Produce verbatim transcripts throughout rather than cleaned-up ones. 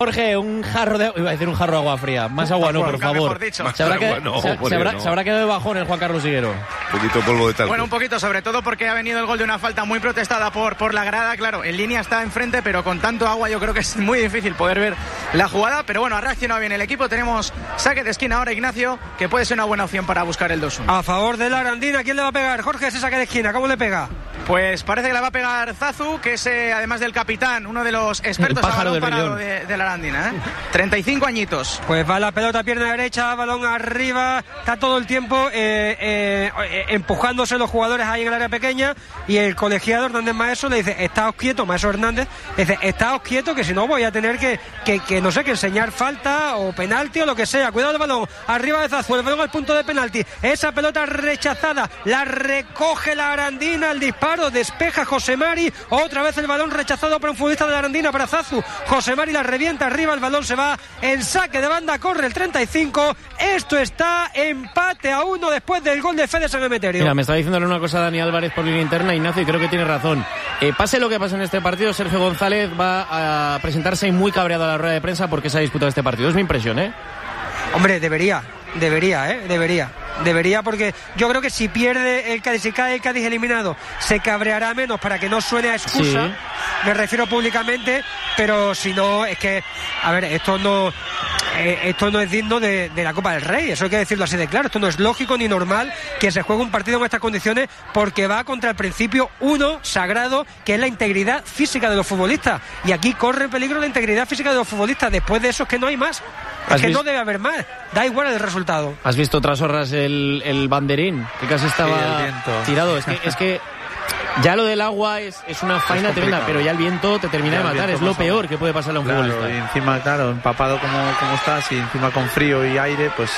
Jorge, un jarro de... Iba a decir un jarro de agua fría. Más agua no, por favor. Se habrá, que... no, se, se, habrá, no. se habrá quedado de bajón el Juan Carlos Higuero. Un poquito polvo de talco. Bueno, un poquito, sobre todo porque ha venido el gol de una falta muy protestada por, por la grada. Claro, en línea está enfrente, pero con tanto agua yo creo que es muy difícil poder ver la jugada. Pero bueno, ha reaccionado bien el equipo. Tenemos saque de esquina ahora, Ignacio, que puede ser una buena opción para buscar el dos uno. A favor de la Arandina, ¿quién le va a pegar? Jorge, ese saque de esquina, ¿cómo le pega? Pues parece que la va a pegar Zazu, que es eh, además del capitán, uno de los expertos a balón parado de, de la Arandina, ¿eh? treinta y cinco añitos. Pues va la pelota, pierna derecha, balón arriba, está todo el tiempo eh, eh, eh, empujándose los jugadores ahí en el área pequeña, y el colegiado Hernández Maeso le dice, estáos quietos, Maeso Hernández, le dice, estáos quietos, que si no voy a tener que, que, que no sé, que enseñar falta o penalti o lo que sea. Cuidado el balón, arriba de Zazu, el balón al punto de penalti, esa pelota rechazada, la recoge la Arandina, el disparo, despeja José Mari, otra vez el balón rechazado por un futbolista de la Arandina para Zazu, José Mari la revienta arriba, el balón se va en saque de banda, corre el treinta y cinco, esto está empate a uno después del gol de Fede San Emeterio. Mira, me está diciéndole una cosa Dani Álvarez por línea interna, Ignacio, y creo que tiene razón. Eh, pase lo que pase en este partido, Sergio González va a presentarse muy cabreado a la rueda de prensa porque se ha disputado este partido, es mi impresión, ¿eh? Hombre, debería, debería, ¿eh? Debería. Debería, porque yo creo que si pierde el Cádiz, si cae el Cádiz eliminado, se cabreará menos para que no suene a excusa, sí. Me refiero públicamente, pero si no, es que, a ver, esto no eh, esto no es digno de, de la Copa del Rey, eso hay que decirlo así de claro, esto no es lógico ni normal que se juegue un partido en estas condiciones, porque va contra el principio uno sagrado, que es la integridad física de los futbolistas, y aquí corre en peligro la integridad física de los futbolistas, después de eso es que no hay más. Es que visto? No debe haber más, da igual el resultado. ¿Has visto otras horas el, el banderín? Que casi estaba sí, tirado. Es que, es que ya lo del agua es, es una faena tremenda, pero ya el viento te termina ya de matar, es lo peor que puede pasarle a un claro, futbolista. Y encima, claro, empapado como, como estás, y encima con frío y aire, pues...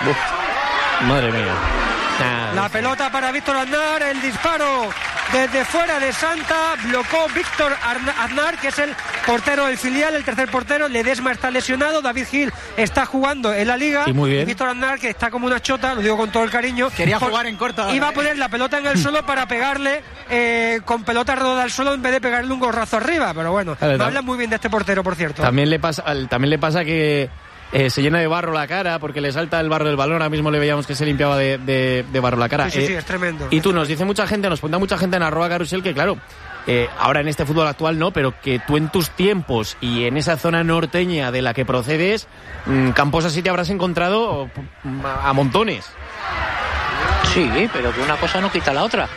Uf. Madre mía. Nah, la pelota para Víctor Aznar, el disparo desde fuera de Santa, blocó Víctor Aznar, que es el portero del filial, el tercer portero. Ledesma está lesionado, David Gil está jugando en la Liga, y, muy bien. y Víctor Aznar, que está como una chota, lo digo con todo el cariño, quería jugar en corto, iba a poner la pelota en el suelo para pegarle eh, con pelota rodada al suelo en vez de pegarle un gorrazo arriba, pero bueno, me hablan muy bien de este portero, por cierto. También le pasa, también le pasa que Eh, se llena de barro la cara porque le salta el barro del balón. Ahora mismo le veíamos que se limpiaba de, de, de barro la cara. Sí, sí, eh, sí, es tremendo. Y tú, nos dice mucha gente, nos pregunta mucha gente en arroba carusel que claro, eh, ahora en este fútbol actual no, pero que tú en tus tiempos y en esa zona norteña de la que procedes, mmm, campos así te habrás encontrado a, a montones. Sí, pero que una cosa no quita la otra.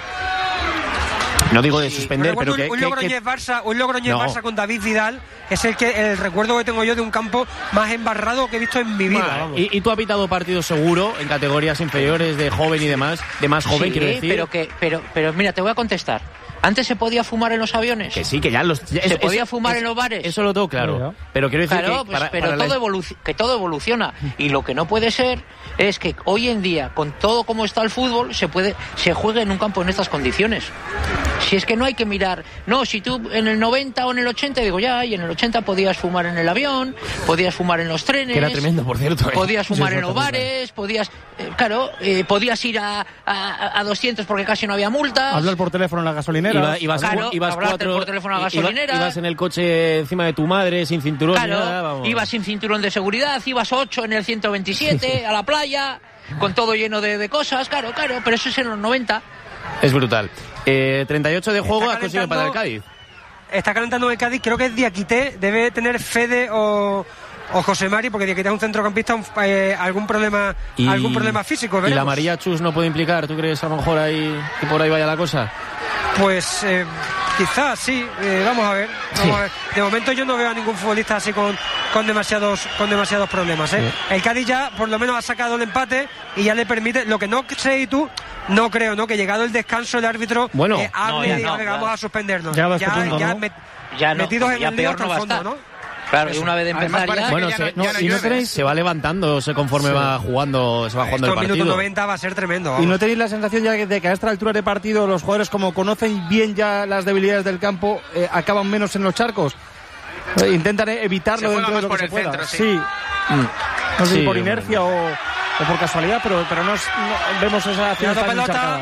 No digo de suspender, bueno, pero un, que... Un Logroñés Barça, un Logroñés no. Barça con David Vidal es el que el recuerdo que tengo yo de un campo más embarrado que he visto en mi vida. Bueno, y, y tú has pitado partidos seguro en categorías inferiores de joven y demás, de más joven, sí, quiero decir. pero que, pero, pero mira, te voy a contestar. ¿Antes se podía fumar en los aviones? Que sí, que ya los... ¿Se eso, podía eso, fumar eso, en los bares? Eso lo tengo claro. Claro. Pero quiero decir claro, que... Pues, para, pero para todo la... evolu- que todo evoluciona. Y lo que no puede ser es que hoy en día, con todo como está el fútbol, se puede se juegue en un campo en estas condiciones. Si es que no hay que mirar... No, si tú en el noventa o en el ochenta, digo ya, y en el ochenta podías fumar en el avión, podías fumar en los trenes... Que era tremendo, por cierto. ¿eh? Podías fumar en los bares, podías... Eh, claro, eh, podías ir a, a, a doscientos porque casi no había multas. Hablar por teléfono en la gasolinera. Iba, ibas, claro, ibas cuatro, por teléfono a la gasolinera. Iba, ibas en el coche encima de tu madre, sin cinturón claro, ni nada, vamos. Ibas sin cinturón de seguridad, ibas ocho en el ciento veintisiete a la playa, con todo lleno de, de cosas, claro, claro, pero eso es en los noventa. Es brutal. Eh, treinta y ocho de juego ha conseguido para el Cádiz. Está calentando el Cádiz, creo que es Diakité, debe tener Fede o... o José Mari, porque Diakité es un centrocampista, un, eh, algún problema y, algún problema físico, veremos. ¿Y la María Chus no puede implicar? ¿Tú crees a lo mejor ahí que por ahí vaya la cosa? Pues eh, quizás sí, eh, vamos a ver, vamos sí. a ver. De momento yo no veo a ningún futbolista así con, con demasiados con demasiados problemas, ¿eh? Sí. El Cádiz ya por lo menos ha sacado el empate y ya le permite, lo que no sé y tú, no creo, ¿no? Que llegado el descanso el árbitro bueno, eh, hable no, y no, venga, vamos a suspendernos. Ya, ya, punto, ya, ¿no? met, ya no, metidos en ya el lío hasta el fondo, estar. ¿no? Claro, y una vez de empezar ya... Bueno, ya se, no, no, no ¿y no creéis? Se va levantando se conforme sí. va jugando, se va jugando Esto el partido. minuto noventa va a ser tremendo. Vamos. ¿Y no tenéis la sensación ya de que a esta altura de partido los jugadores, como conocen bien ya las debilidades del campo, eh, acaban menos en los charcos? Eh, intentan evitarlo dentro de lo que se pueda. Centro, sí. sí. Mm. No sé sí, si por inercia o, o por casualidad, pero, pero no, no vemos esa acción tan pelota.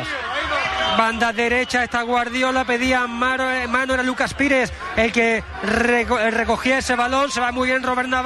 Banda derecha está Guardiola, pedía mano, mano era Lucas Pires el que reco- recogía ese balón, se va muy bien Robert Navarro.